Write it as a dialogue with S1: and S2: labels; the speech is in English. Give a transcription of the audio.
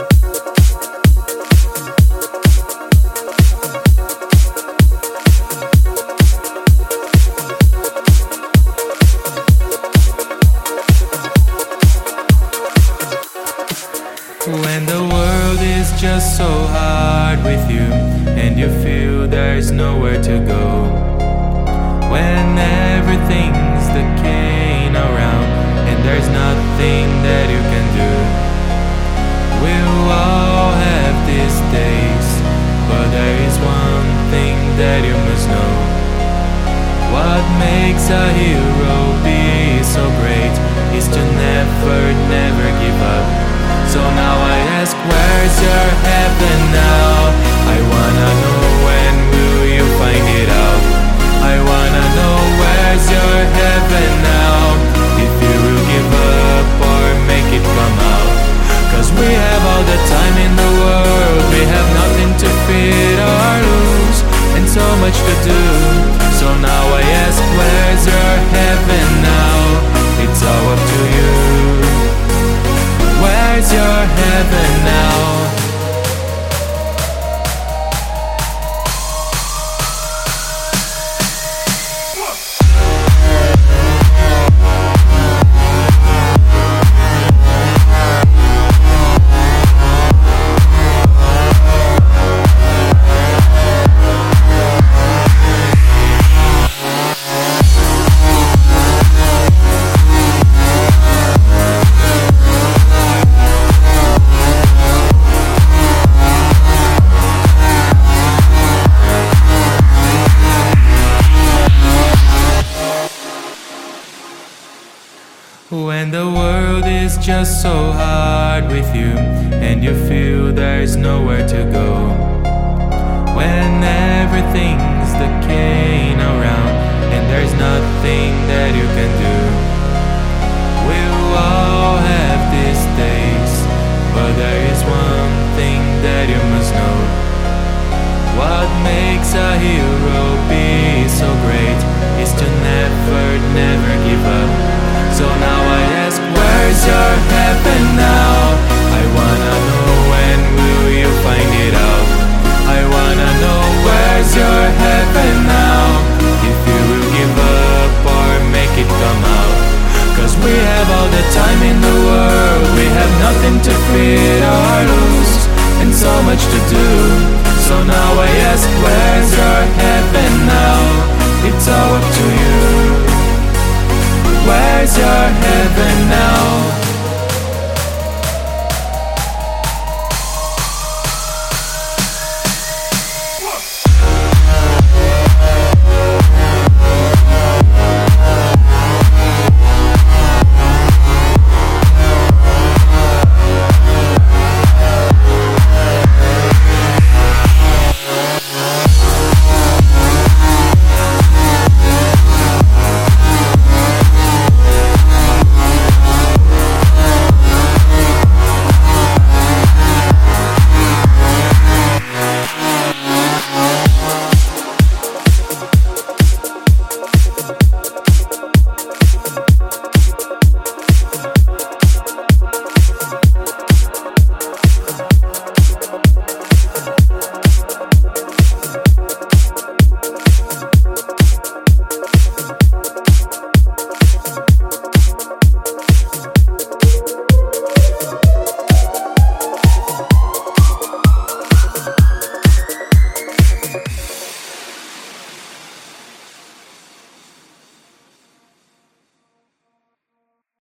S1: When the world is just so hard with you, and you feel there's nowhere to go, when everything's decaying around and there's nothing that you can do, we'll all have these days, but there is one thing that you must know. What makes a hero be so great is to never give up. So now I ask, where's your heaven now? I wanna know, when will you find it out? I wanna know, where's your heaven now? If you will give up or make it come out. Cause we have all the time in the world, we have nothing to fear or lose, and so much to do. So now I ask, where's your heaven now? It's all up to you. Where's your heaven now? When the world is just so hard with you, and you feel there's nowhere to go, when everything's decaying around and there's nothing that you can do, we'll all have these days, but there is one thing that you must know. What makes a hero be so great is to never give up. So now I ask, where's your heaven now? I wanna know, when will you find it out? I wanna know, where's your heaven now? If you will give up or make it come out. Cause we have all the time in the world, we have nothing to fear or lose, and so much to do. So now I ask, where's your heaven now? It's all up to you. Where's your heaven now?